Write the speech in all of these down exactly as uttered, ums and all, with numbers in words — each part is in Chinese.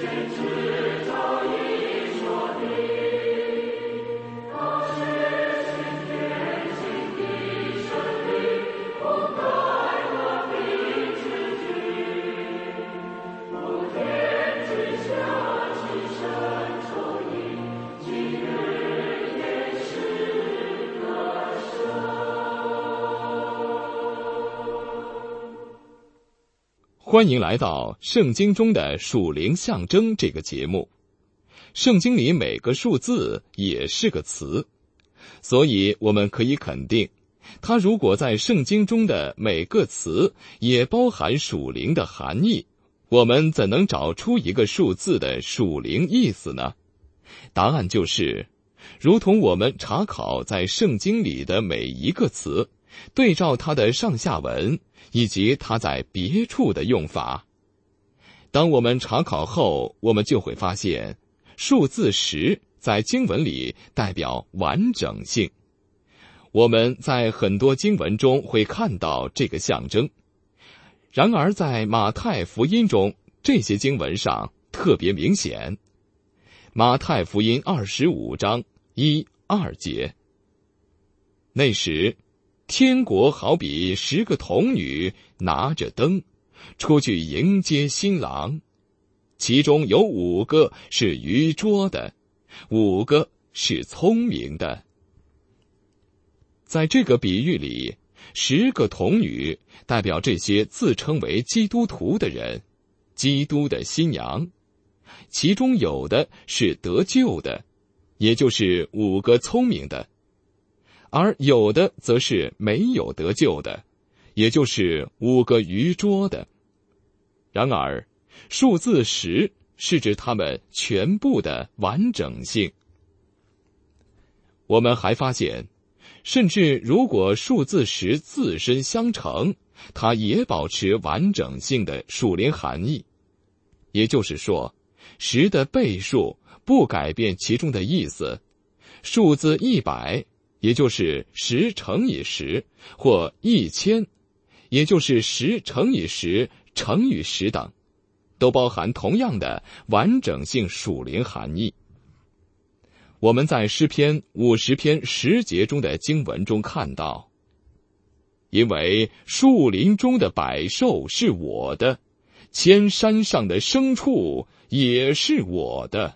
欢迎来到圣经中的属灵象征这个节目。圣经里每个数字也是个词，所以我们可以肯定，它如果在圣经中的每个词也包含属灵的含义，我们怎能找出一个数字的属灵意思呢？答案就是，如同我们查考在圣经里的每一个词，对照它的上下文以及它在别处的用法。当我们查考后，我们就会发现数字十在经文里代表完整性。我们在很多经文中会看到这个象征，然而在马太福音中，这些经文上特别明显。马太福音二十五章一二节，那时天国好比十个童女拿着灯出去迎接新郎，其中有五个是愚拙的，五个是聪明的。在这个比喻里，十个童女代表这些自称为基督徒的人，基督的新娘，其中有的是得救的，也就是五个聪明的，而有的则是没有得救的，也就是五个愚拙的。然而，数字十是指它们全部的完整性。我们还发现，甚至如果数字十自身相乘，它也保持完整性的属灵含义。也就是说，十的倍数不改变其中的意思。数字一百，也就是十乘以十，或一千，也就是十乘以十乘以十等，都包含同样的完整性属灵含义。我们在诗篇五十篇十节中的经文中看到，因为树林中的百兽是我的，千山上的牲畜也是我的。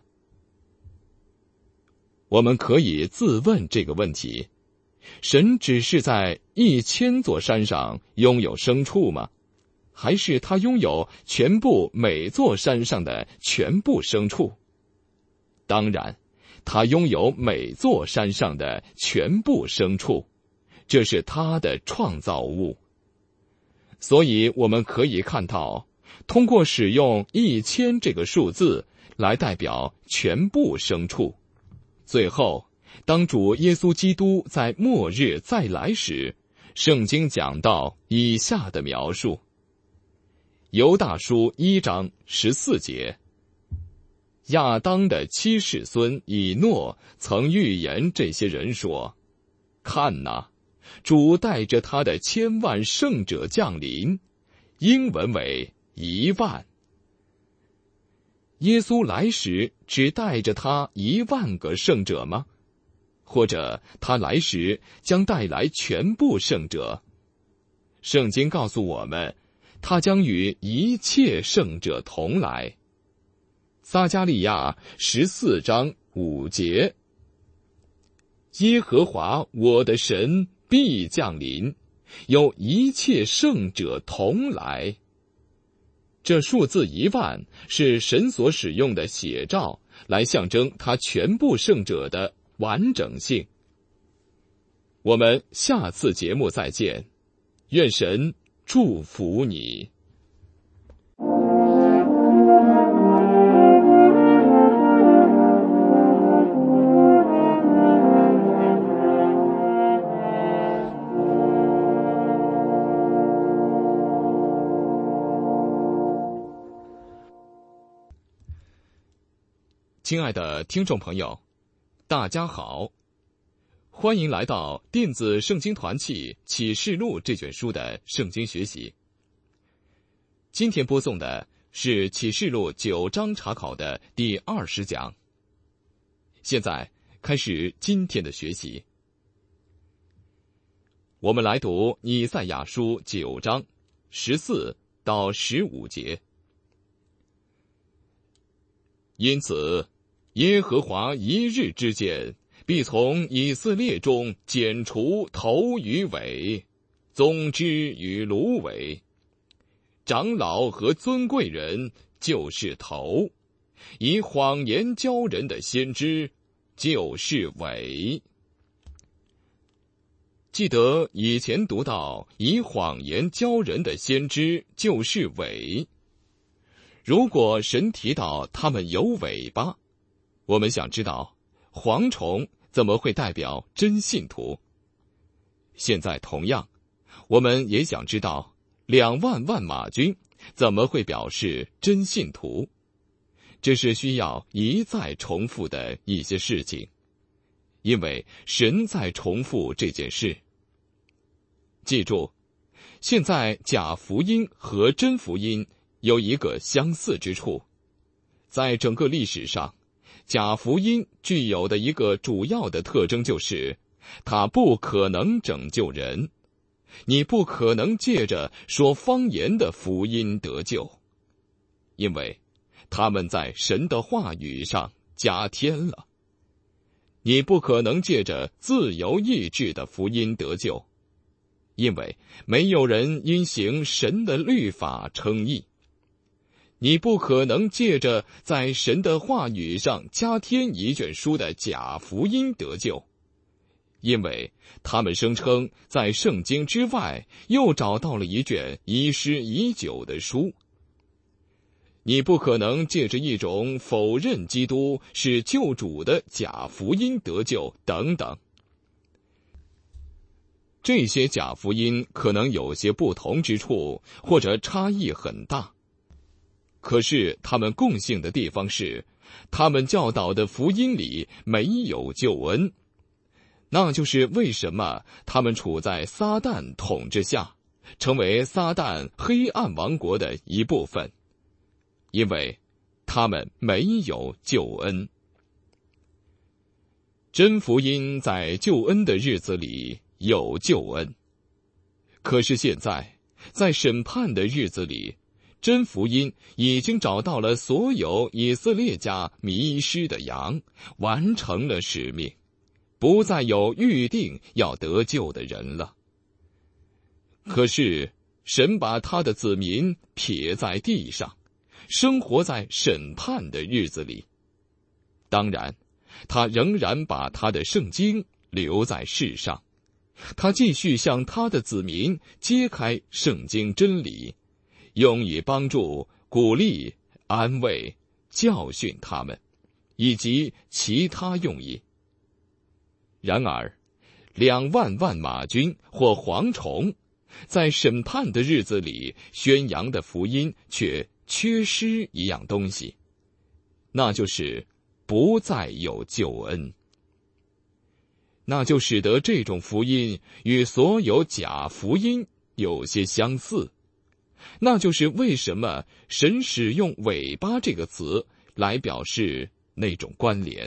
我们可以自问这个问题，神只是在一千座山上拥有牲畜吗？还是他拥有全部每座山上的全部牲畜？当然，他拥有每座山上的全部牲畜，这是他的创造物。所以我们可以看到，通过使用一千这个数字来代表全部牲畜，最后当主耶稣基督在末日再来时，圣经讲到以下的描述。犹大书一章十四节，亚当的七世孙以诺曾预言这些人说，看哪，主带着他的千万圣者降临，英文为一万。耶稣来时只带着他一万个圣者吗？或者他来时将带来全部圣者？圣经告诉我们，他将与一切圣者同来。撒迦利亚十四章五节，耶和华我的神必降临，有一切圣者同来。这数字一万是神所使用的写照，来象征他全部圣者的完整性。我们下次节目再见，愿神祝福你。亲爱的听众朋友，大家好，欢迎来到电子圣经团契启示录这卷书的圣经学习。今天播送的是启示录九章查考的第二十讲。现在开始今天的学习。我们来读以赛亚书九章十四到十五节。因此，耶和华一日之间，必从以色列中剪除头与尾，宗枝与芦苇。长老和尊贵人就是头，以谎言教人的先知就是尾。记得以前读到以谎言教人的先知就是尾，如果神提到他们有尾巴，我们想知道蝗虫怎么会代表真信徒？现在同样，我们也想知道两万万马军怎么会表示真信徒？这是需要一再重复的一些事情，因为神在重复这件事。记住，现在假福音和真福音有一个相似之处，在整个历史上，假福音具有的一个主要的特征就是，它不可能拯救人。你不可能借着说方言的福音得救，因为他们在神的话语上加添了。你不可能借着自由意志的福音得救，因为没有人因行神的律法称义。你不可能借着在神的话语上加添一卷书的假福音得救，因为他们声称在圣经之外又找到了一卷遗失已久的书。你不可能借着一种否认基督是救主的假福音得救等等。这些假福音可能有些不同之处，或者差异很大，可是他们共性的地方是，他们教导的福音里没有救恩。那就是为什么他们处在撒旦统治下，成为撒旦黑暗王国的一部分，因为他们没有救恩。真福音在救恩的日子里有救恩，可是现在在审判的日子里，真福音已经找到了所有以色列家迷失的羊，完成了使命，不再有预定要得救的人了。可是神把他的子民撇在地上，生活在审判的日子里。当然，他仍然把他的圣经留在世上，他继续向他的子民揭开圣经真理，用以帮助、鼓励、安慰、教训他们，以及其他用意。然而，两万万马军或蝗虫，在审判的日子里宣扬的福音却缺失一样东西，那就是不再有救恩。那就使得这种福音与所有假福音有些相似，那就是为什么神使用尾巴这个词来表示那种关联。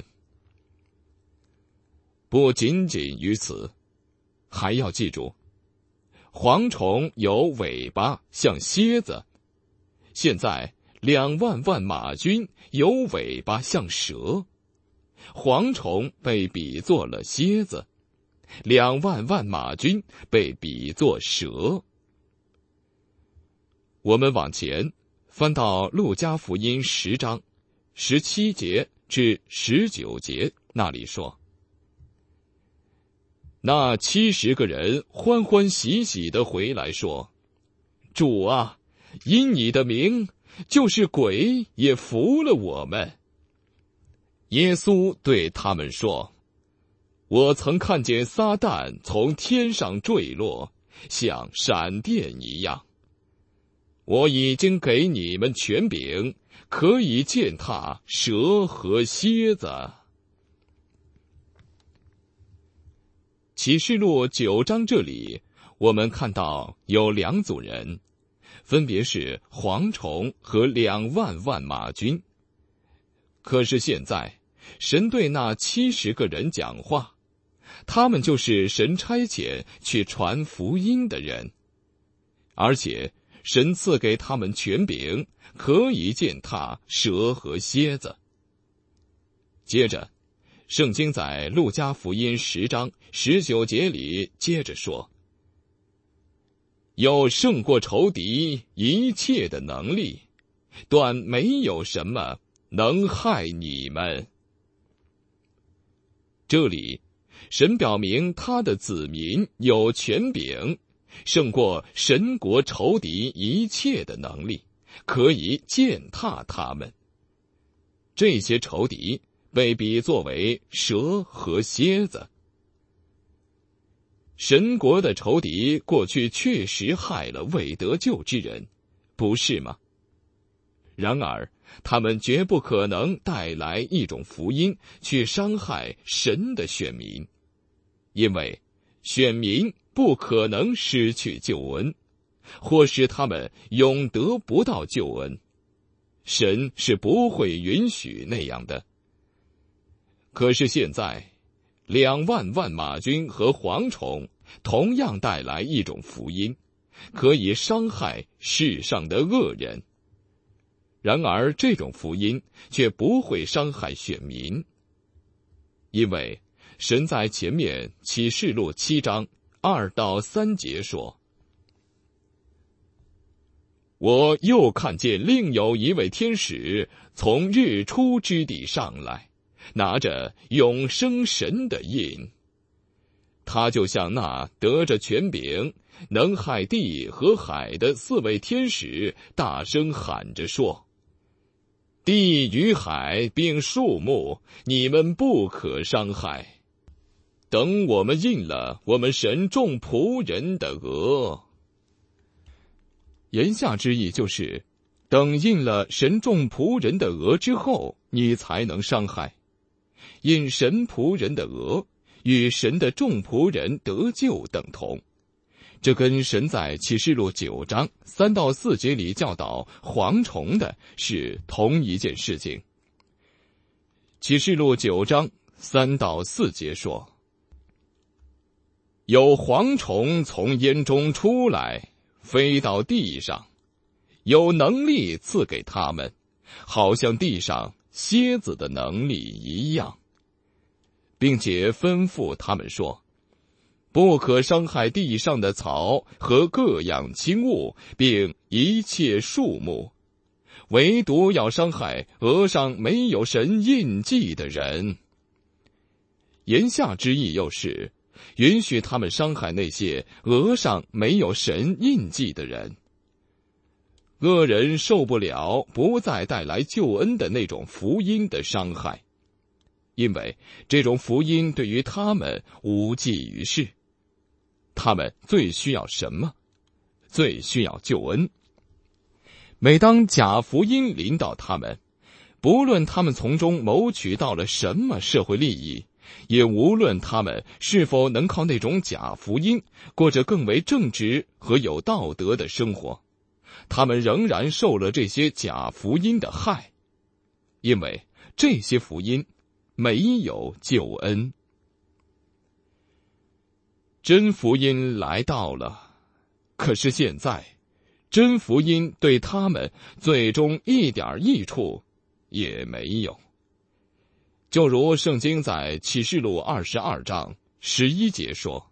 不仅仅于此，还要记住，蝗虫有尾巴像蝎子，现在两万万马军有尾巴像蛇。蝗虫被比作了蝎子，两万万马军被比作蛇。我们往前翻到路加福音十章十七节至十九节，那里说，那七十个人欢欢喜喜地回来说，主啊，因你的名，就是鬼也服了我们。耶稣对他们说，我曾看见撒旦从天上坠落，像闪电一样。我已经给你们权柄，可以践踏蛇和蝎子。启示录九章这里，我们看到有两组人， 分别是蝗虫和两万万马军。可是现在，神对那七十个人讲话，他们就是神差遣去传福音的人，而且神赐给他们权柄，可以践踏蛇和蝎子。接着，圣经在路加福音十章十九节里接着说，有胜过仇敌一切的能力，断没有什么能害你们。这里，神表明他的子民有权柄，胜过神国仇敌一切的能力，可以践踏他们。这些仇敌被比作为蛇和蝎子。神国的仇敌过去确实害了未得救之人，不是吗？然而，他们绝不可能带来一种福音去伤害神的选民，因为选民不可能失去救恩，或使他们永得不到救恩。神是不会允许那样的。可是现在，两万万马军和蝗虫同样带来一种福音，可以伤害世上的恶人。然而这种福音却不会伤害选民，因为神在前面启示录七章二到三节说，我又看见另有一位天使从日出之地上来，拿着永生神的印。他就像那得着权柄能害地和海的四位天使大声喊着说，地与海并树木，你们不可伤害，等我们印了我们神众仆人的额。言下之意就是，等印了神众仆人的额之后，你才能伤害。印神仆人的额与神的众仆人得救等同，这跟神在启示录九章三到四节里教导蝗虫的是同一件事情。启示录九章三到四节说，有蝗虫从烟中出来，飞到地上，有能力赐给他们，好像地上蝎子的能力一样，并且吩咐他们说，不可伤害地上的草和各样轻物，并一切树木，唯独要伤害额上没有神印记的人。言下之意又是允许他们伤害那些额上没有神印记的人。恶人受不了不再带来救恩的那种福音的伤害，因为这种福音对于他们无济于事。他们最需要什么？最需要救恩。每当假福音临到他们，不论他们从中谋取到了什么社会利益，也无论他们是否能靠那种假福音过着更为正直和有道德的生活，他们仍然受了这些假福音的害，因为这些福音没有救恩。真福音来到了，可是现在，真福音对他们最终一点益处也没有。就如圣经在启示录二十二章十一节说，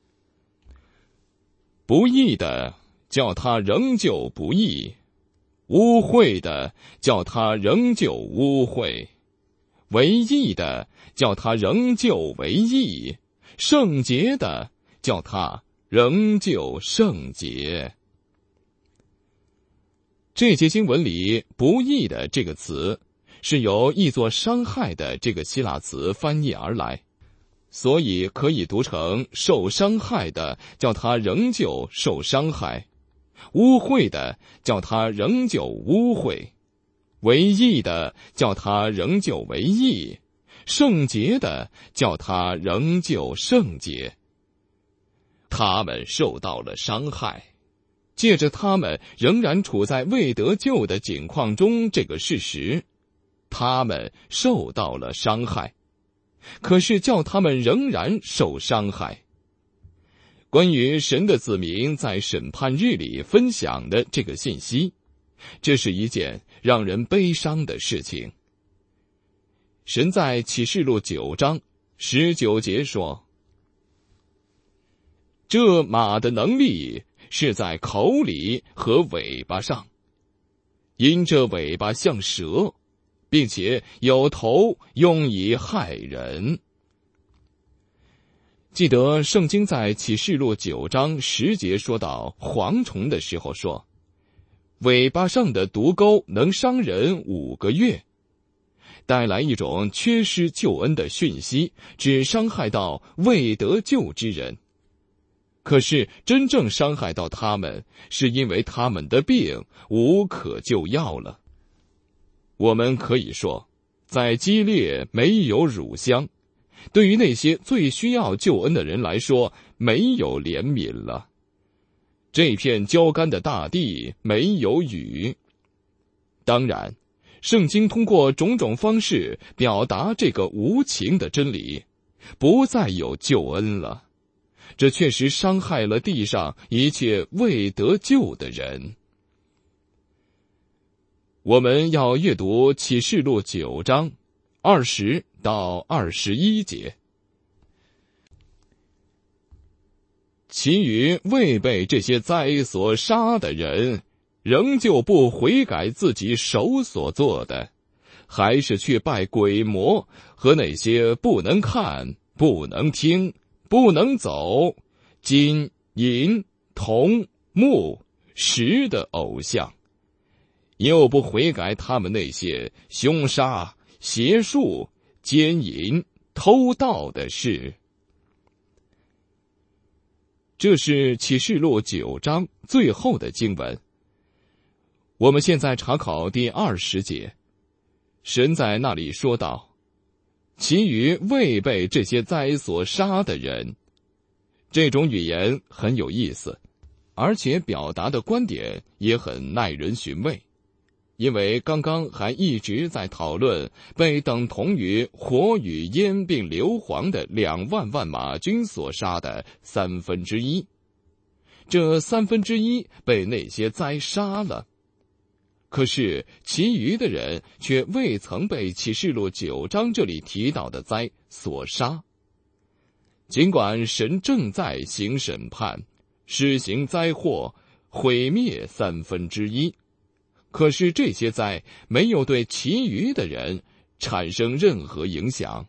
不义的叫他仍旧不义，污秽的叫他仍旧污秽，为义的叫他仍旧为义，圣洁的叫他仍旧圣洁。这节经文里不义的这个词是由译作伤害的这个希腊词翻译而来，所以可以读成受伤害的叫他仍旧受伤害，污秽的叫他仍旧污秽，为义的叫他仍旧为义，圣洁的叫他仍旧圣洁。他们受到了伤害， 借着他们仍然处在未得救的境况中这个事实，他们受到了伤害，可是叫他们仍然受伤害。关于神的子民在审判日里分享的这个信息，这是一件让人悲伤的事情。神在启示录九章十九节说，这马的能力是在口里和尾巴上，因这尾巴像蛇，并且有头用以害人。记得圣经在启示录九章十节说到蝗虫的时候说，尾巴上的毒钩能伤人五个月，带来一种缺失救恩的讯息，只伤害到未得救之人。可是真正伤害到他们，是因为他们的病无可救药了。我们可以说，在基列没有乳香，对于那些最需要救恩的人来说，没有怜悯了。这片焦干的大地没有雨。当然，圣经通过种种方式表达这个无情的真理，不再有救恩了。这确实伤害了地上一切未得救的人。我们要阅读启示录九章二十到二十一节。其余未被这些灾所杀的人，仍旧不悔改自己手所做的，还是去拜鬼魔和那些不能看、不能听、不能走、金、银、铜、木、石的偶像，又不悔改他们那些凶杀、邪术、奸淫、偷盗的事。这是启示录九章最后的经文。我们现在查考第二十节，神在那里说道，其余未被这些灾所杀的人。这种语言很有意思，而且表达的观点也很耐人寻味。因为刚刚还一直在讨论被等同于火与烟并硫磺的两万万马军所杀的三分之一，这三分之一被那些灾杀了，可是其余的人却未曾被启示录九章这里提到的灾所杀。尽管神正在行审判，施行灾祸，毁灭三分之一，可是这些灾没有对其余的人产生任何影响。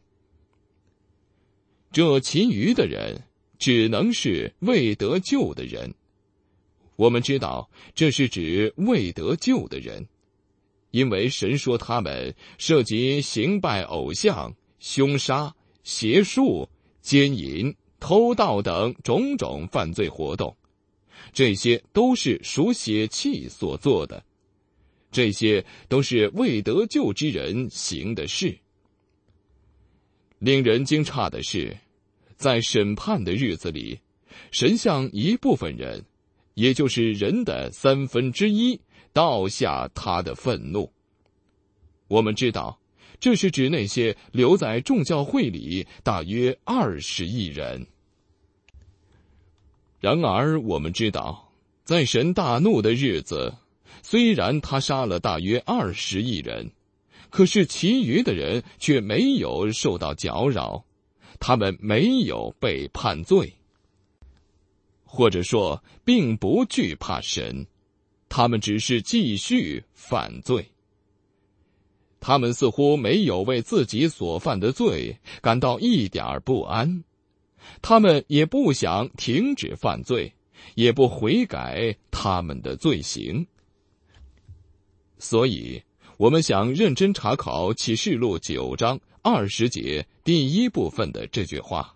这其余的人只能是未得救的人。我们知道这是指未得救的人，因为神说他们涉及行拜偶像、凶杀、邪术、奸淫、偷盗等种种犯罪活动，这些都是属血气所做的，这些都是未得救之人行的事。令人惊诧的是，在审判的日子里，神向一部分人，也就是人的三分之一，倒下他的愤怒。我们知道，这是指那些留在众教会里大约二十亿人。然而我们知道，在神大怒的日子，虽然他杀了大约二十亿人，可是其余的人却没有受到搅扰，他们没有被判罪，或者说并不惧怕神，他们只是继续犯罪。他们似乎没有为自己所犯的罪感到一点不安，他们也不想停止犯罪，也不悔改他们的罪行。所以我们想认真查考启示录九章二十节第一部分的这句话，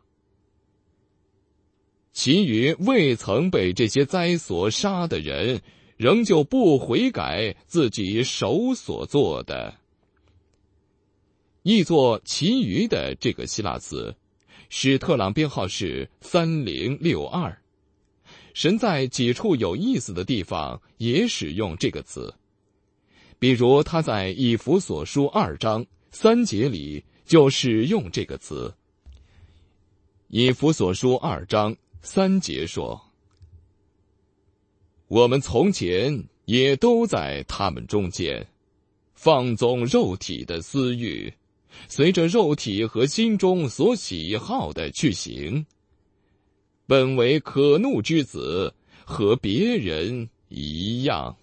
其余未曾被这些灾所杀的人，仍旧不悔改自己手所做的。译作其余的这个希腊词，史特朗编号是三零六二， 神在几处有意思的地方也使用这个词，比如他在以弗所书二章三节里就使用这个词。以弗所书二章三节说：我们从前也都在他们中间，放纵肉体的私欲，随着肉体和心中所喜好的去行，本为可怒之子，和别人一样。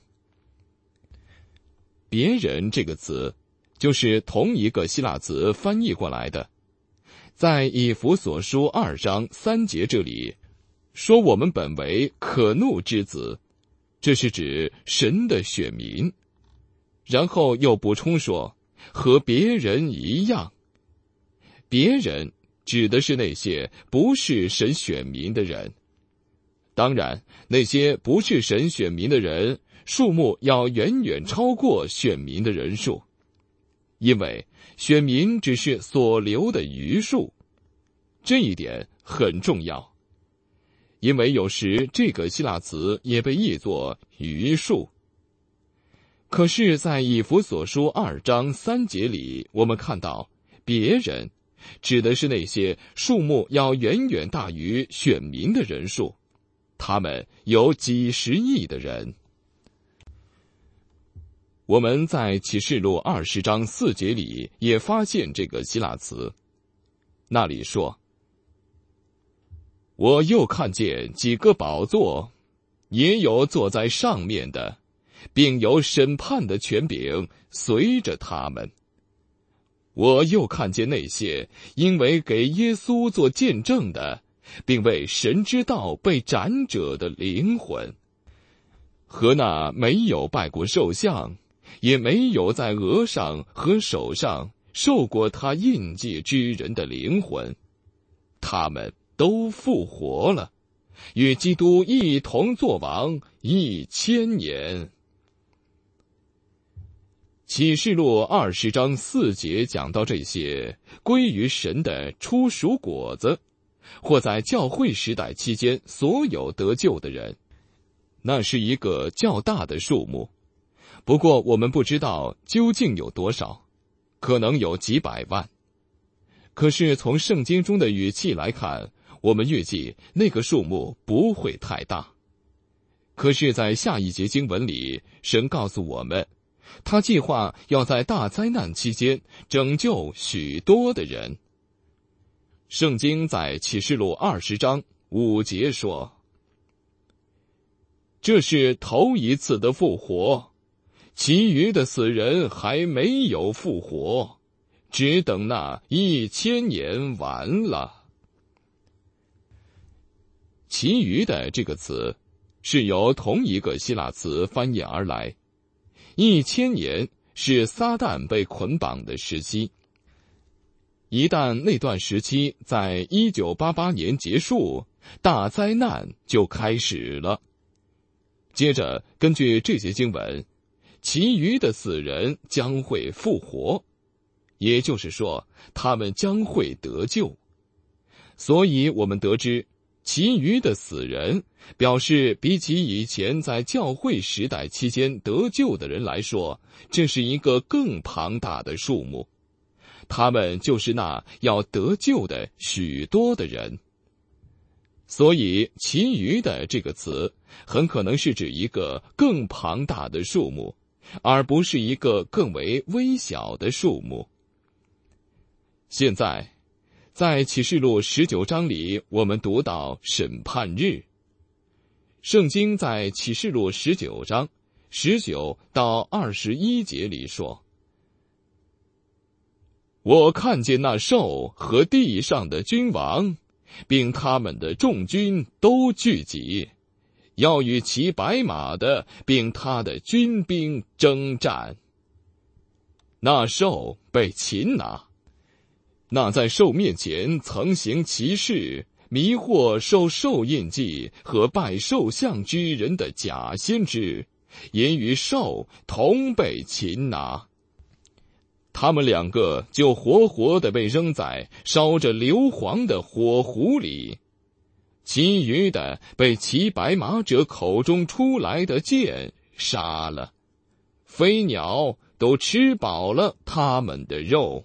别人这个词就是同一个希腊词翻译过来的。在以弗所书二章三节这里说我们本为可怒之子，这是指神的选民。然后又补充说和别人一样。别人指的是那些不是神选民的人。当然，那些不是神选民的人数目要远远超过选民的人数，因为选民只是所留的余数，这一点很重要。因为有时这个希腊词也被译作余数。可是在以弗所书二章三节里，我们看到别人指的是那些数目要远远大于选民的人数，他们有几十亿的人。我们在启示录二十章四节里也发现这个希腊词，那里说：我又看见几个宝座，也有坐在上面的，并有审判的权柄随着他们。我又看见那些因为给耶稣做见证的，并为神之道被斩者的灵魂，和那没有拜过兽像，也没有在额上和手上受过他印记之人的灵魂，他们都复活了，与基督一同作王一千年。启示录二十章四节讲到这些归于神的初熟果子，或在教会时代期间所有得救的人，那是一个较大的数目。不过我们不知道究竟有多少，可能有几百万。可是从圣经中的语气来看，我们预计那个数目不会太大。可是在下一节经文里，神告诉我们，他计划要在大灾难期间拯救许多的人。圣经在启示录二十章五节说：这是头一次的复活，其余的死人还没有复活，只等那一千年完了。其余的这个词是由同一个希腊词翻译而来。一千年是撒旦被捆绑的时期。一旦那段时期在一九八八年结束，大灾难就开始了。接着根据这些经文，其余的死人将会复活，也就是说他们将会得救。所以我们得知其余的死人表示比起以前在教会时代期间得救的人来说，这是一个更庞大的数目。他们就是那要得救的许多的人。所以其余的这个词很可能是指一个更庞大的数目，而不是一个更为微小的数目。现在在启示录十九章里，我们读到审判日。圣经在启示录十九章十九到二十一节里说：我看见那兽和地上的君王，并他们的众军都聚集，要与骑白马的并他的军兵征战。那兽被擒拿，那在兽面前曾行奇事，迷惑受兽印记和拜兽像之人的假先知，也与兽同被擒拿。他们两个就活活地被扔在烧着硫磺的火湖里， 其余的被骑白马者口中出来的箭杀了，飞鸟都吃饱了他们的肉。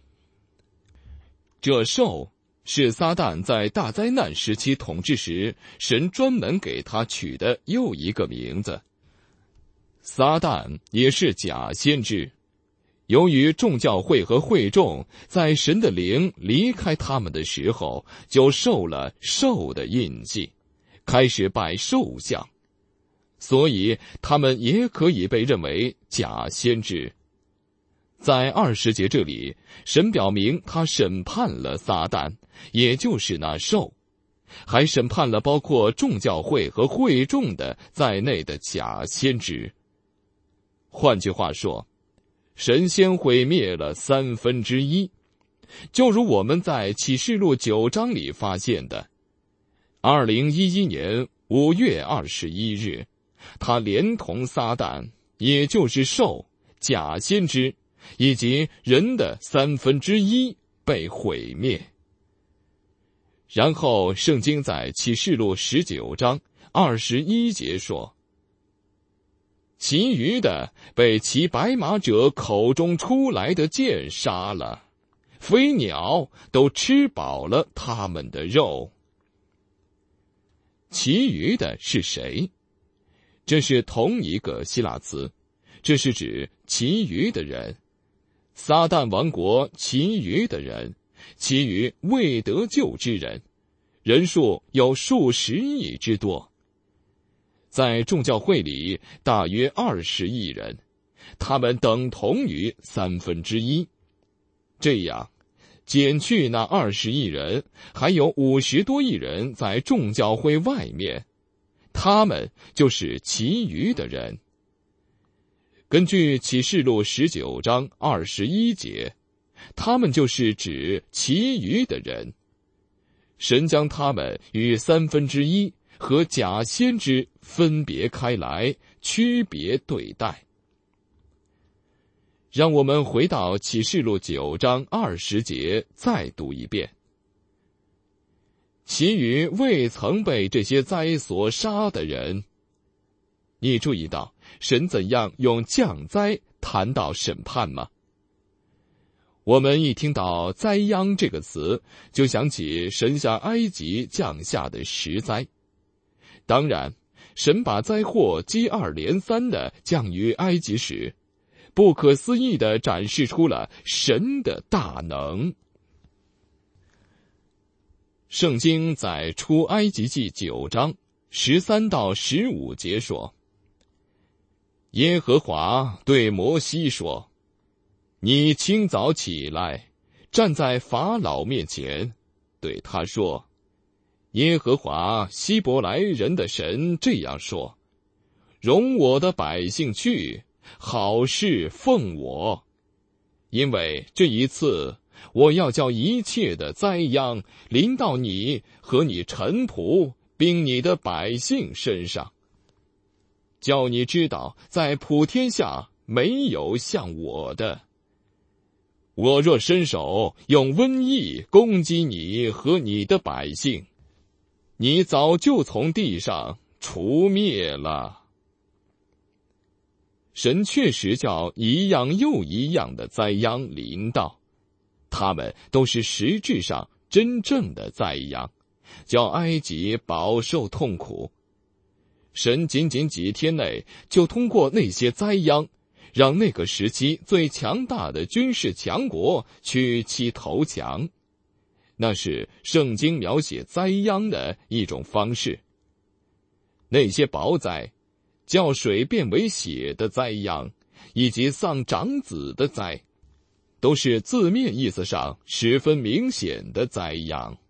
这兽是撒旦在大灾难时期统治时，神专门给他取的又一个名字。撒旦也是假先知，由于众教会和会众在神的灵离开他们的时候，就受了兽的印记，开始拜兽像，所以他们也可以被认为假先知。在二十节这里，神表明他审判了撒旦，也就是那兽，还审判了包括众教会和会众的在内的假先知。换句话说，神先毁灭了三分之一，就如我们在启示录九章里发现的。二零一一年五月二十一日，他连同撒旦，也就是兽、假先知以及人的三分之一被毁灭。然后圣经在启示录十九章二十一节说，其余的被骑白马者口中出来的箭杀了，飞鸟都吃饱了他们的肉。其余的是谁？这是同一个希腊词，这是指其余的人，撒旦王国其余的人，其余未得救之人，人数有数十亿之多。在众教会里大约二十亿人，他们等同于三分之一。这样减去那二十亿人，还有五十多亿人在众教会外面，他们就是其余的人。根据启示录十九章二十一节，他们就是指其余的人。神将他们与三分之一和假先知分别开来，区别对待。让我们回到启示录九章二十节，再读一遍。其余未曾被这些灾所杀的人，你注意到神怎样用降灾谈到审判吗？我们一听到灾殃这个词，就想起神向埃及降下的十灾。当然，神把灾祸接二连三地降于埃及时，不可思议地展示出了神的大能。圣经在出埃及记九章十三到十五节说，耶和华对摩西说，你清早起来，站在法老面前，对他说，耶和华希伯来人的神这样说，容我的百姓去，好事奉我，因为这一次我要叫一切的灾殃临到你和你臣仆并你的百姓身上，叫你知道在普天下没有像我的。我若伸手用瘟疫攻击你和你的百姓，你早就从地上除灭了。神确实叫一样又一样的灾殃临到，他们都是实质上真正的灾殃，叫埃及饱受痛苦。神仅仅几天内就通过那些灾殃，让那个时期最强大的军事强国屈膝投降。那是圣经描写灾殃的一种方式。那些雹灾，叫水变为血的灾殃，以及丧长子的灾，都是字面意思上十分明显的灾殃。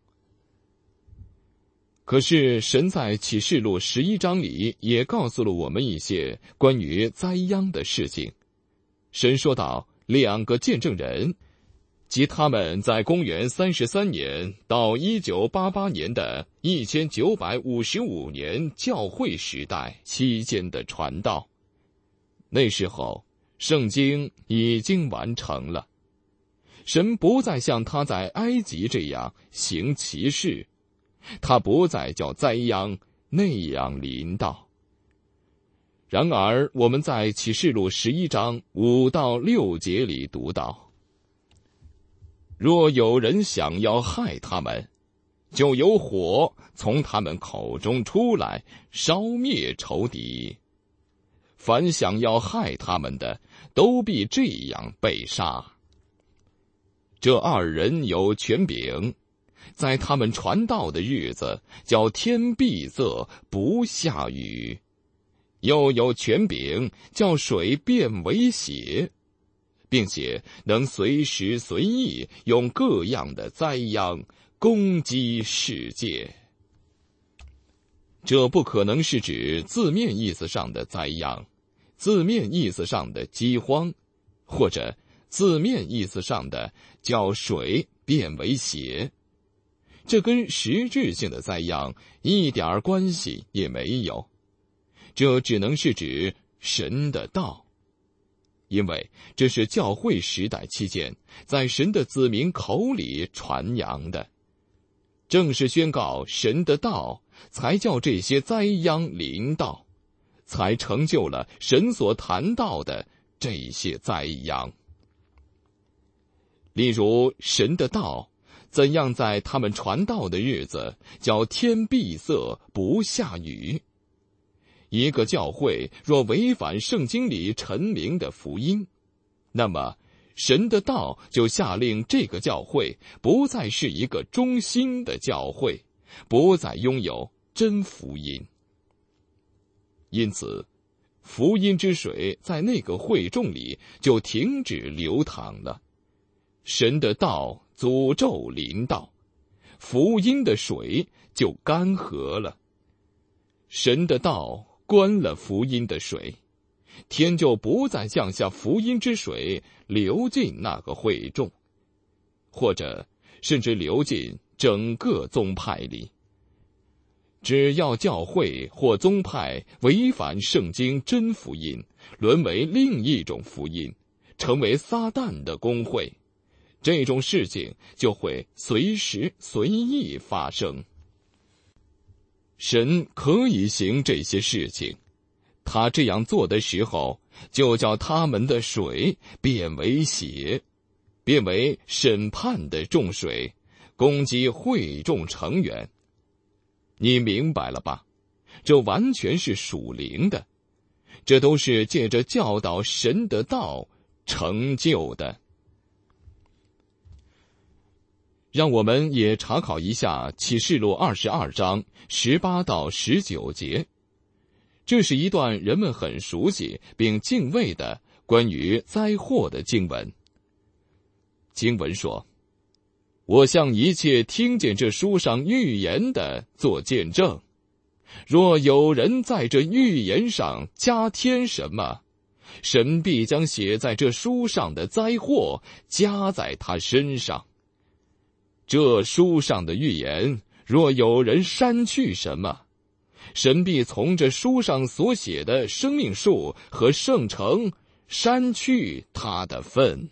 可是神在启示录十一章里也告诉了我们一些关于灾殃的事情。神说到两个见证人，即他们在公元三十三年到一九八八年的一千九百五十五年教会时代期间的传道。那时候圣经已经完成了，神不再像他在埃及这样行奇事， 他不再叫灾殃那样临到。然而我们在启示录十一章五到六节里读到，若有人想要害他们，就有火从他们口中出来，烧灭仇敌。凡想要害他们的，都必这样被杀。这二人有权柄，在他们传道的日子，叫天闭塞，不下雨；又有权柄，叫水变为血，并且能随时随意用各样的灾殃攻击世界。这不可能是指字面意思上的灾殃，字面意思上的饥荒，或者字面意思上的叫水变为血。这跟实质性的灾殃一点关系也没有，这只能是指神的道，因为这是教会时代期间在神的子民口里传扬的。正是宣告神的道，才叫这些灾殃临到，才成就了神所谈到的这些灾殃。例如神的道怎样在他们传道的日子叫天闭塞，不下雨。一个教会若违反圣经里陈明的福音，那么神的道就下令这个教会不再是一个忠心的教会，不再拥有真福音。因此福音之水在那个会众里就停止流淌了，神的道诅咒临到，福音的水就干涸了。神的道关了福音的水，天就不再降下福音之水流进那个会众，或者甚至流进整个宗派里。只要教会或宗派违反圣经真福音，沦为另一种福音，成为撒旦的公会，这种事情就会随时随意发生。神可以行这些事情，他这样做的时候，就叫他们的水变为血，变为审判的重水，攻击会众成员。你明白了吧？这完全是属灵的，这都是借着教导神的道成就的。让我们也查考一下启示录二十二章十八到十九节，这是一段人们很熟悉并敬畏的关于灾祸的经文。经文说，我向一切听见这书上预言的做见证，若有人在这预言上加添什么，神必将写在这书上的灾祸加在他身上。这书上的预言，若有人删去什么，神必从这书上所写的生命树和圣城删去他的份。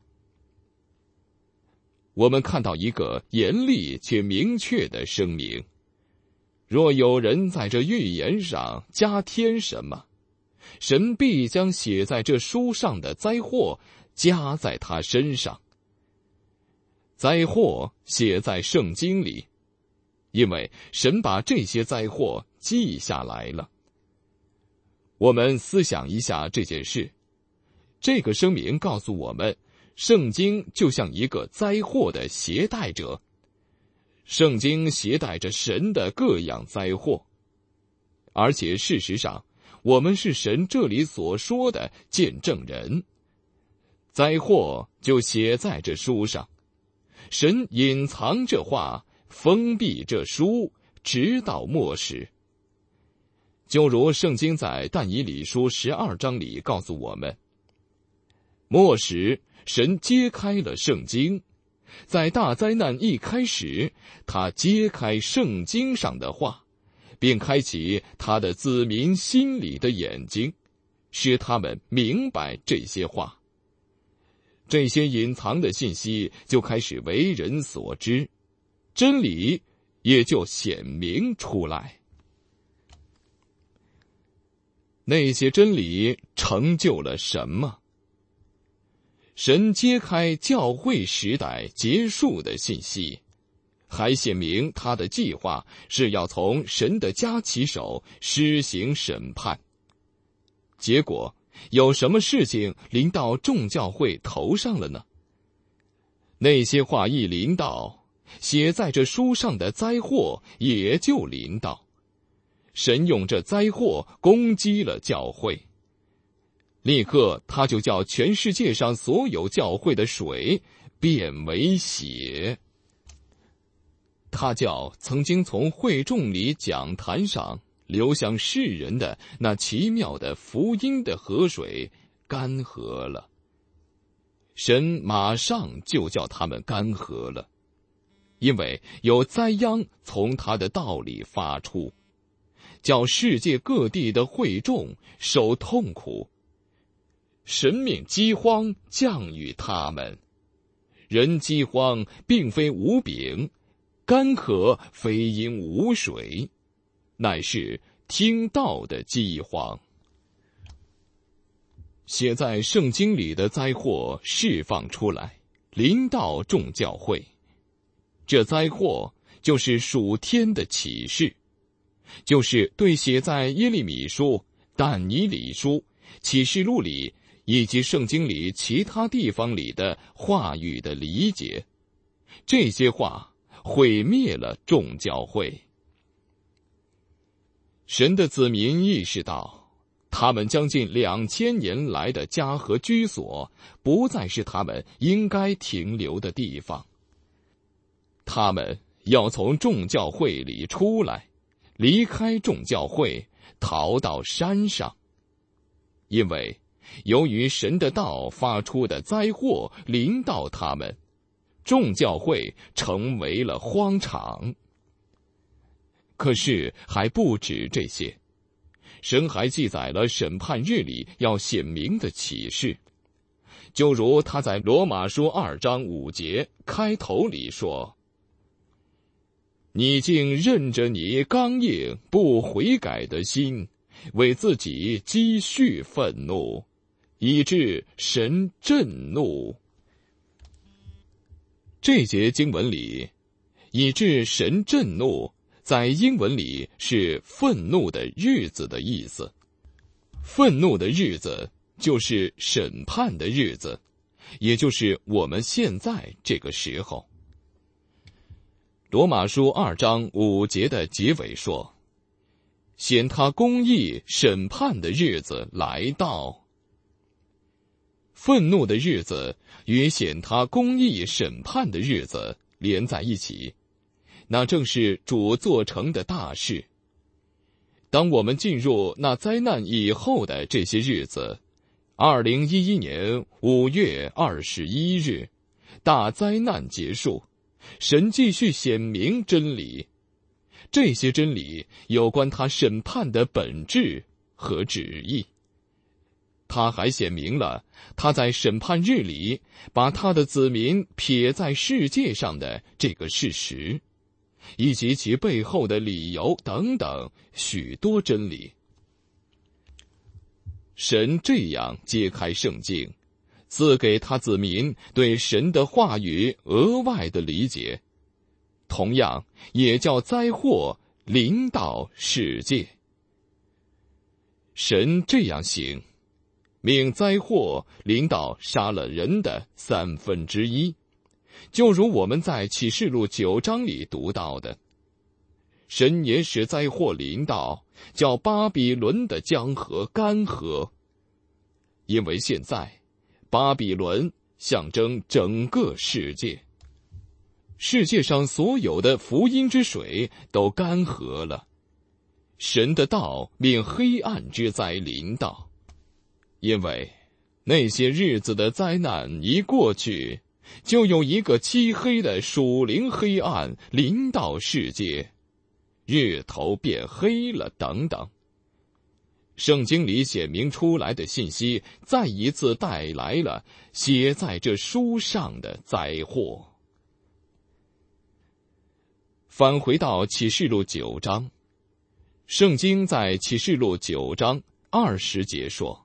我们看到一个严厉且明确的声明，若有人在这预言上加添什么，神必将写在这书上的灾祸加在他身上。灾祸写在圣经里，因为神把这些灾祸记下来了。我们思想一下这件事，这个声明告诉我们，圣经就像一个灾祸的携带者，圣经携带着神的各样灾祸，而且事实上，我们是神这里所说的见证人。灾祸就写在这书上，神隐藏这话，封闭这书，直到末时。就如圣经在但以理书十二章里告诉我们，末时神揭开了圣经，在大灾难一开始，他揭开圣经上的话，并开启他的子民心里的眼睛，使他们明白这些话。这些隐藏的信息就开始为人所知，真理也就显明出来。那些真理成就了什么？神揭开教会时代结束的信息，还显明他的计划是要从神的家起手，施行审判。结果有什么事情临到众教会头上了呢？那些话一临到，写在这书上的灾祸也就临到。神用这灾祸攻击了教会，立刻他就叫全世界上所有教会的水变为血。他叫曾经从会众里讲坛上流向世人的那奇妙的福音的河水干涸了。神马上就叫他们干涸了，因为有灾殃从他的道里发出，叫世界各地的会众受痛苦。神命饥荒降于他们，人饥荒并非无饼，干渴非因无水，乃是听道的饥荒。写在圣经里的灾祸释放出来，临到众教会。这灾祸就是属天的启示，就是对写在耶利米书、但以理书、启示录里以及圣经里其他地方里的话语的理解。这些话毁灭了众教会。神的子民意识到，他们将近两千年来的家和居所不再是他们应该停留的地方。他们要从众教会里出来，离开众教会，逃到山上。因为由于神的道发出的灾祸临到他们，众教会成为了荒场。可是还不止这些，神还记载了审判日里要显明的启示，就如他在罗马书二章五节开头里说：你竟任着你刚硬不悔改的心，为自己积蓄愤怒，以致神震怒。这节经文里，以致神震怒在英文里是愤怒的日子的意思。愤怒的日子就是审判的日子，也就是我们现在这个时候。罗马书二章五节的结尾说：显他公义审判的日子来到。愤怒的日子与显他公义审判的日子连在一起，那正是主做成的大事。当我们进入那灾难以后的这些日子，二零一一年五月二十一日，大灾难结束，神继续显明真理。这些真理有关他审判的本质和旨意。他还显明了他在审判日里把他的子民撇在世界上的这个事实，以及其背后的理由等等许多真理。神这样揭开圣经，赐给他子民对神的话语额外的理解，同样也叫灾祸临到世界。神这样行，命灾祸临到杀了人的三分之一，就如我们在启示录九章里读到的。神也使灾祸临到，叫巴比伦的江河干涸。因为现在巴比伦象征整个世界，世界上所有的福音之水都干涸了。神的道命黑暗之灾临到，因为那些日子的灾难一过去，就有一个漆黑的属灵黑暗临到世界，日头变黑了等等。圣经里显明出来的信息再一次带来了写在这书上的灾祸。 返回到启示录九章，圣经在启示录九章二十节说，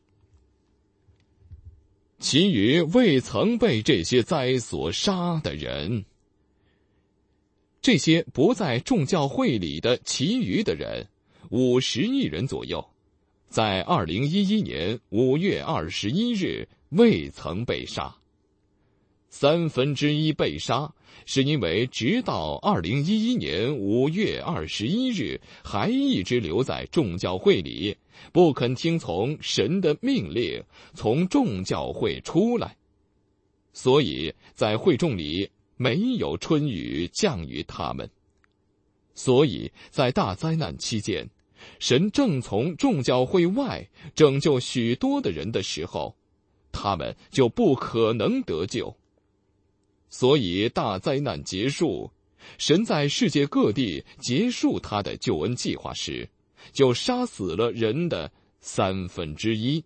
其余未曾被这些灾所杀的人，这些不在众教会里的其余的人，五十亿人左右，在二零一一年五月二十一日未曾被杀。三分之一被杀，是因为直到二零一一年五月二十一日，还一直留在众教会里，不肯听从神的命令，从众教会出来。所以在会众里没有春雨降于他们。所以在大灾难期间，神正从众教会外拯救许多的人的时候，他们就不可能得救。所以大灾难结束，神在世界各地结束他的救恩计划时，就杀死了人的三分之一。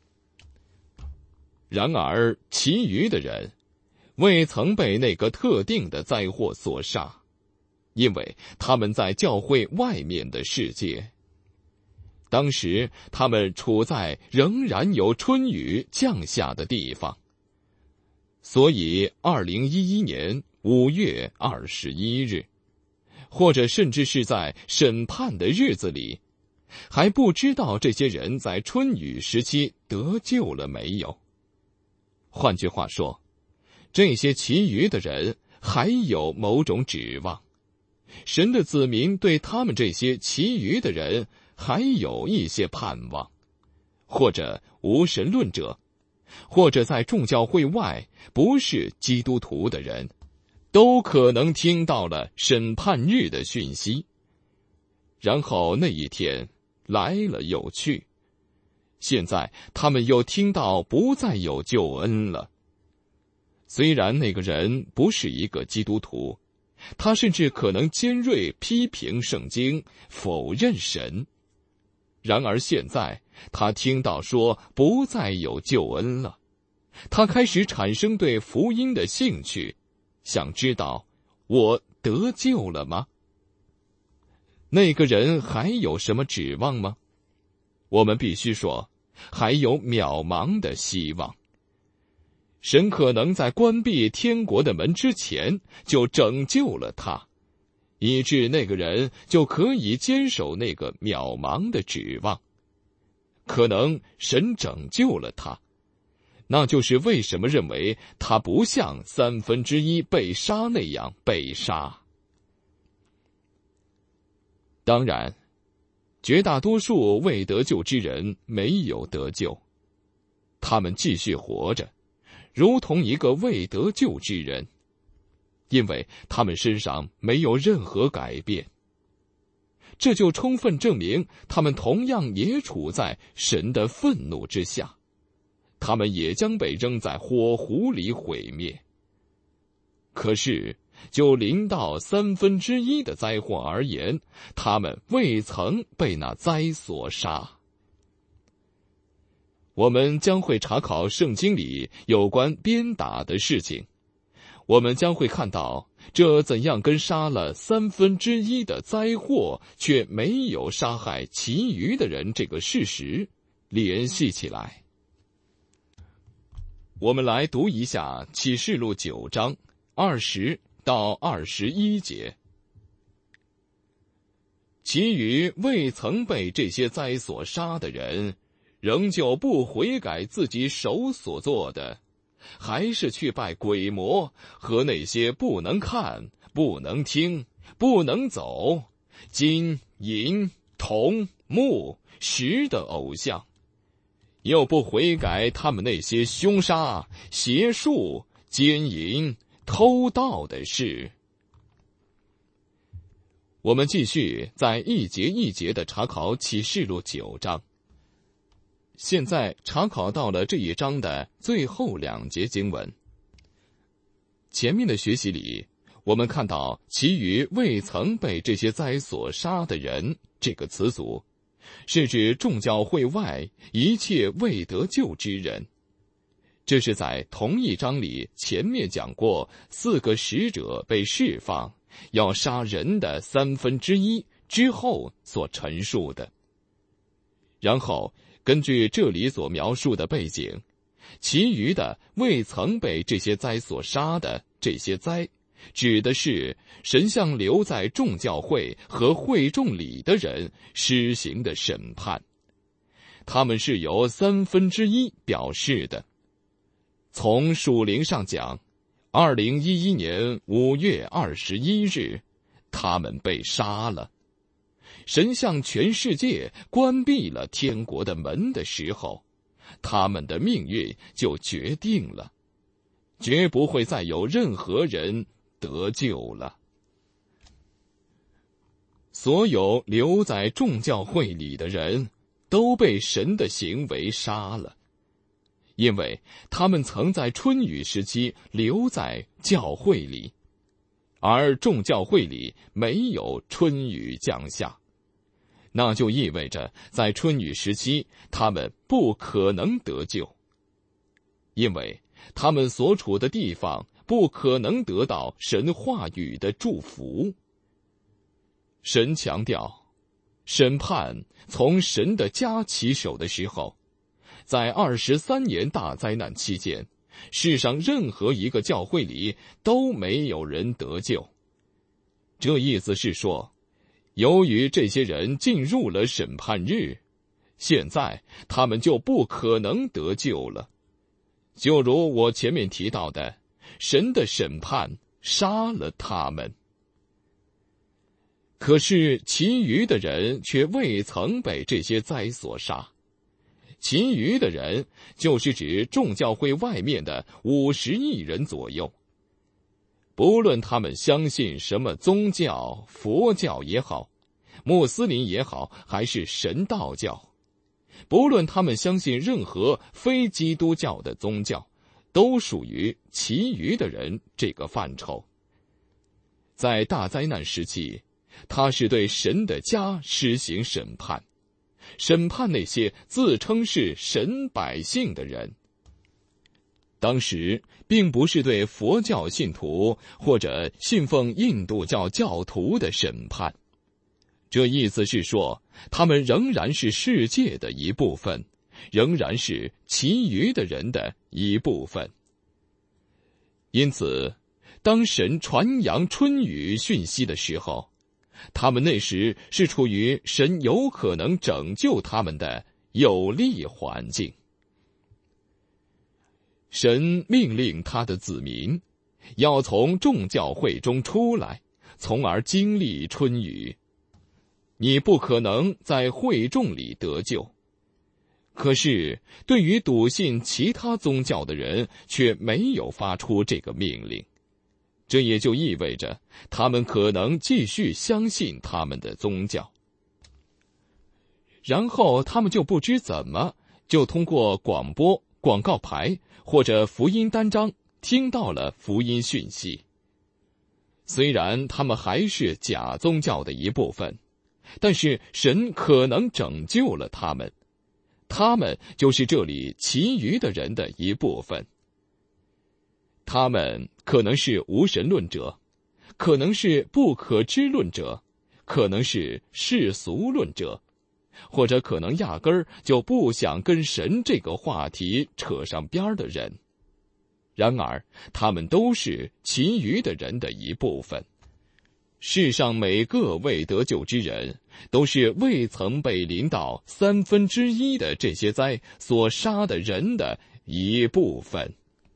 然而其余的人未曾被那个特定的灾祸所杀，因为他们在教会外面的世界。当时他们处在仍然有春雨降下的地方。所以二零一一年五月二十一日，或者甚至是在审判的日子里，还不知道这些人在春雨时期得救了没有。换句话说，这些其余的人还有某种指望，神的子民对他们这些其余的人还有一些盼望，或者无神论者，或者在众教会外不是基督徒的人，都可能听到了审判日的讯息。然后那一天来了又去，现在他们又听到不再有救恩了。虽然那个人不是一个基督徒，他甚至可能尖锐批评圣经，否认神。然而现在他听到说不再有救恩了，他开始产生对福音的兴趣，想知道我得救了吗？那个人还有什么指望吗？我们必须说，还有渺茫的希望。神可能在关闭天国的门之前就拯救了他，以致那个人就可以坚守那个渺茫的指望。可能神拯救了他，那就是为什么认为他不像三分之一被杀那样被杀。当然，绝大多数未得救之人没有得救，他们继续活着，如同一个未得救之人，因为他们身上没有任何改变。这就充分证明他们同样也处在神的愤怒之下，他们也将被扔在火湖里毁灭。可是就临到三分之一的灾祸而言，他们未曾被那灾所杀。我们将会查考圣经里有关鞭打的事情，我们将会看到这怎样跟杀了三分之一的灾祸却没有杀害其余的人这个事实联系起来。我们来读一下启示录九章二十到二十一节。其余未曾被这些灾所杀的人，仍旧不悔改自己手所做的，还是去拜鬼魔和那些不能看、不能听、不能走、金、银、铜、木、石的偶像，又不悔改他们那些凶杀、邪术、奸淫、偷盗的事。我们继续在一节一节的查考启示录九章。现在查考到了这一章的最后两节经文。前面的学习里，我们看到其余未曾被这些灾所杀的人这个词组，是指众教会外一切未得救之人。这是在同一章里前面讲过四个使者被释放， 要杀人的三分之一之后所陈述的。然后根据这里所描述的背景，其余的未曾被这些灾所杀的这些灾，指的是神向留在众教会和会众里的人施行的审判，他们是由三分之一表示的。从属灵上讲，二零一一年五月二十一日，他们被杀了。神向全世界关闭了天国的门的时候，他们的命运就决定了，绝不会再有任何人得救了。所有留在众教会里的人都被神的行为杀了，因为他们曾在春雨时期留在教会里，而众教会里没有春雨降下，那就意味着在春雨时期他们不可能得救，因为他们所处的地方不可能得到神话语的祝福。神强调，审判从神的家起手的时候，在二十三年大灾难期间，世上任何一个教会里都没有人得救。这意思是说，由于这些人进入了审判日，现在他们就不可能得救了。就如我前面提到的，神的审判杀了他们。可是其余的人却未曾被这些灾所杀。其余的人就是指众教会外面的五十亿人左右。不论他们相信什么宗教，佛教也好，穆斯林也好，还是神道教，不论他们相信任何非基督教的宗教，都属于其余的人这个范畴。在大灾难时期，他是对神的家施行审判，审判那些自称是神百姓的人。当时并不是对佛教信徒或者信奉印度教教徒的审判，这意思是说，他们仍然是世界的一部分，仍然是其余的人的一部分。因此，当神传扬春雨讯息的时候，他们那时是处于神有可能拯救他们的有利环境。神命令他的子民要从众教会中出来，从而经历春雨。你不可能在会众里得救。可是对于笃信其他宗教的人却没有发出这个命令，这也就意味着他们可能继续相信他们的宗教。然后他们就不知怎么就通过广播、广告牌或者福音单张听到了福音讯息。虽然他们还是假宗教的一部分，但是神可能拯救了他们，他们就是这里其余的人的一部分。他们可能是无神论者，可能是不可知论者，可能是世俗论者，或者可能压根儿就不想跟神这个话题扯上边儿的人。然而他们都是其余的人的一部分。世上每个未得救之人都是未曾被临到三分之一的这些灾所杀的人的一部分。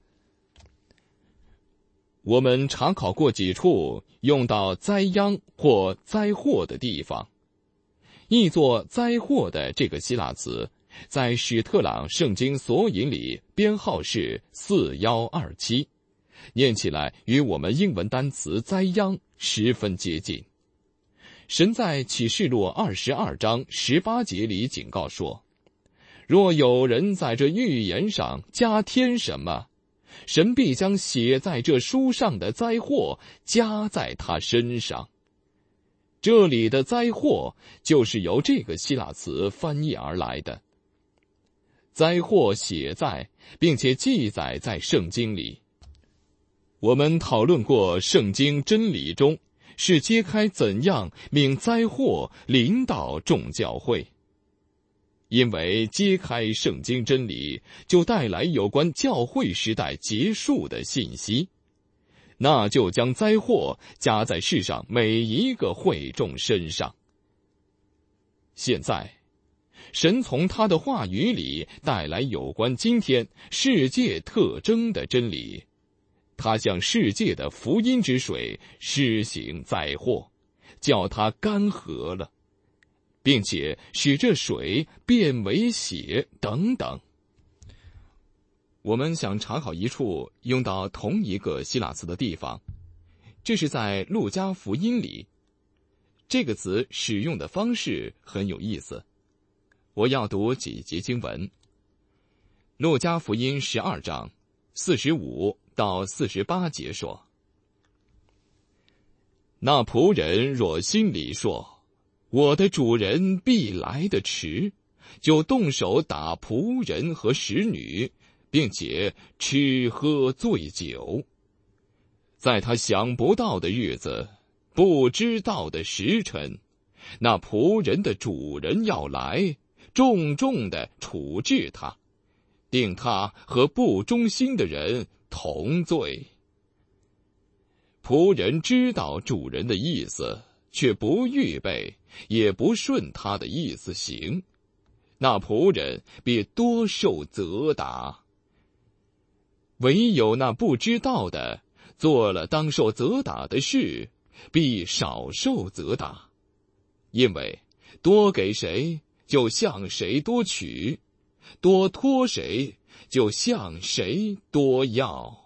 我们查考过几处用到灾殃或灾祸的地方。译作灾祸的这个希腊词在史特朗圣经索引里编号是四一二七，念起来与我们英文单词灾殃十分接近。神在启示录二十二章十八节里警告说，若有人在这预言上加添什么，神必将写在这书上的灾祸加在他身上。这里的灾祸就是由这个希腊词翻译而来的。灾祸写在并且记载在圣经里。我们讨论过圣经真理中是揭开怎样命灾祸临到众教会。因为揭开圣经真理，就带来有关教会时代结束的信息，那就将灾祸加在世上每一个会众身上。现在，神从他的话语里带来有关今天世界特征的真理，他向世界的福音之水施行灾祸，叫它干涸了，并且使这水变为血等等。我们想查考一处用到同一个希腊词的地方，这是在路加福音里。这个词使用的方式很有意思。我要读几节经文。路加福音十二章四十五到四十八节说：那仆人若心里说，我的主人必来得迟，就动手打仆人和使女，并且吃喝醉酒。在他想不到的日子，不知道的时辰，那仆人的主人要来，重重地处置他，定他和不忠心的人同罪。仆人知道主人的意思，却不预备，也不顺他的意思行，那仆人必多受责打。唯有那不知道的，做了当受责打的事，必少受责打。因为多给谁，就向谁多取；多托谁，就向谁多要。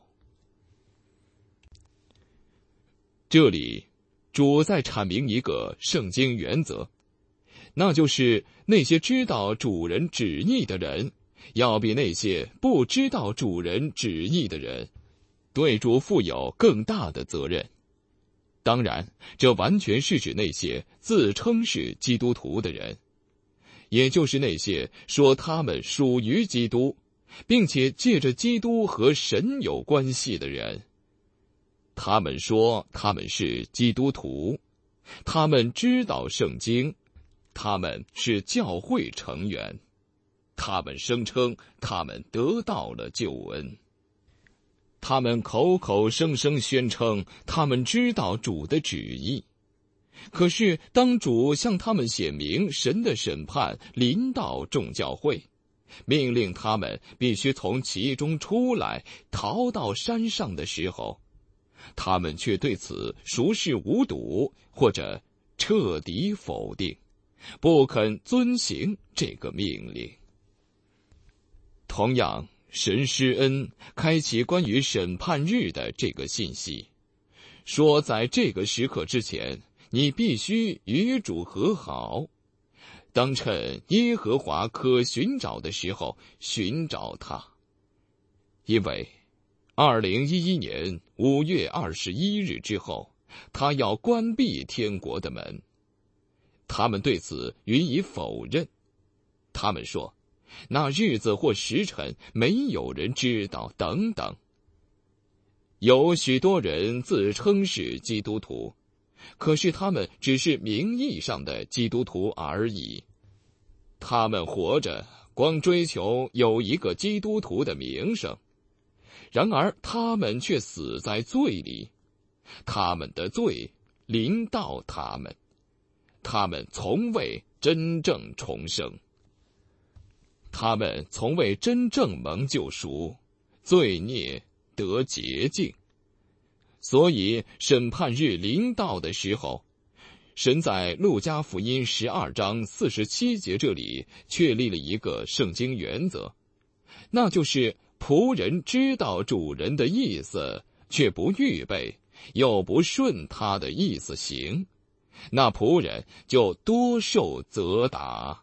这里，主在阐明一个圣经原则，那就是那些知道主人旨意的人，要比那些不知道主人旨意的人，对主负有更大的责任。当然，这完全是指那些自称是基督徒的人，也就是那些说他们属于基督，并且借着基督和神有关系的人。他们说他们是基督徒，他们知道圣经，他们是教会成员，他们声称他们得到了救恩，他们口口声声宣称他们知道主的旨意。可是当主向他们显明神的审判临到众教会，命令他们必须从其中出来，逃到山上的时候，他们却对此熟视无睹，或者彻底否定，不肯遵行这个命令。同样，神施恩开启关于审判日的这个信息，说在这个时刻之前，你必须与主和好，当趁耶和华可寻找的时候寻找他。因为二零一一年五月二十一日之后，他要关闭天国的门。他们对此予以否认。他们说，那日子或时辰没有人知道等等。有许多人自称是基督徒，可是他们只是名义上的基督徒而已。他们活着光追求有一个基督徒的名声，然而他们却死在罪里，他们的罪临到他们，他们从未真正重生，他们从未真正蒙救赎，罪孽得洁净。所以审判日临到的时候，神在路加福音十二章四十七节这里确立了一个圣经原则，那就是仆人知道主人的意思，却不预备，又不顺他的意思行，那仆人就多受责打。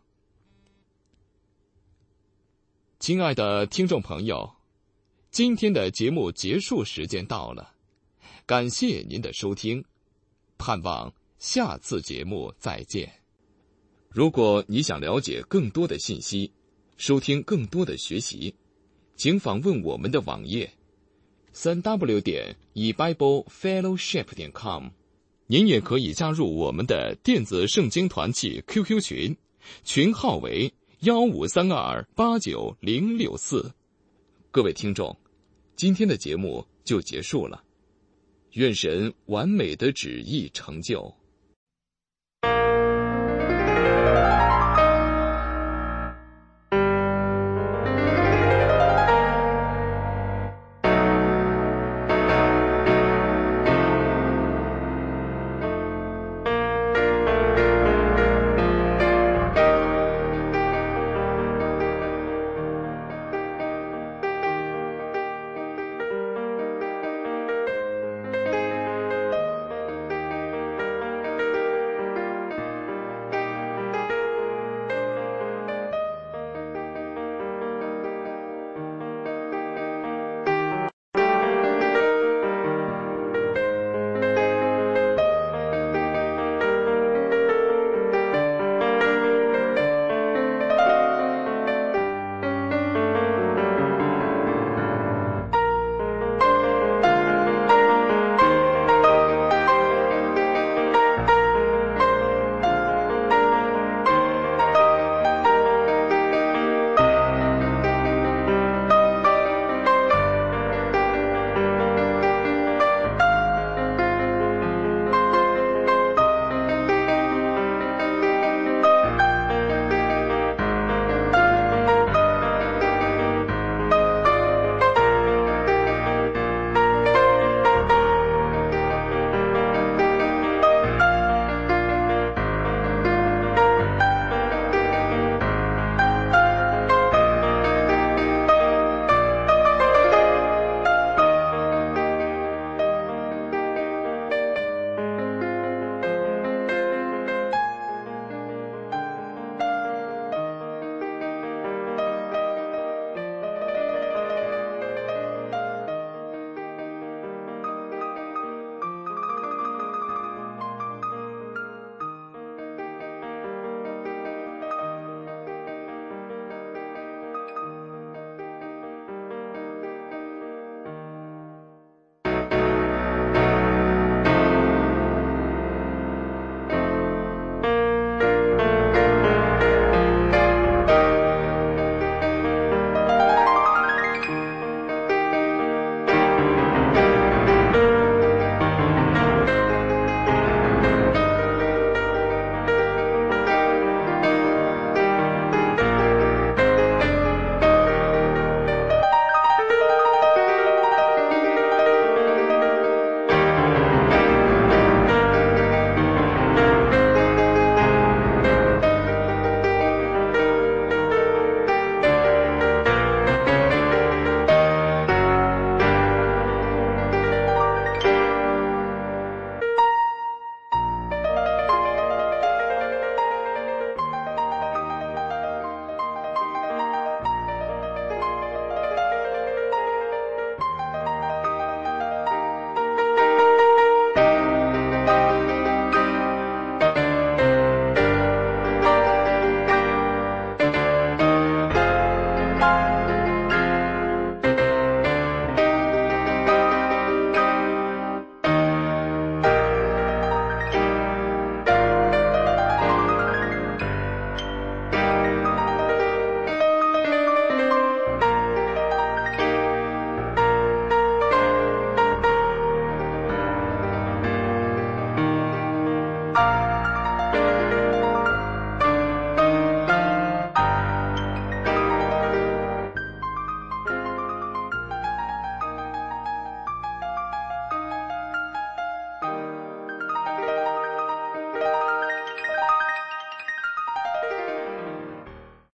亲爱的听众朋友，今天的节目结束时间到了，感谢您的收听，盼望下次节目再见。如果你想了解更多的信息，收听更多的学习，请访问我们的网页三 w 点 e bible fellowship 点 com。 您也可以加入我们的电子圣经团契 Q Q 群，群号为一五三二八九零六四。各位听众，今天的节目就结束了，愿神完美的旨意成就。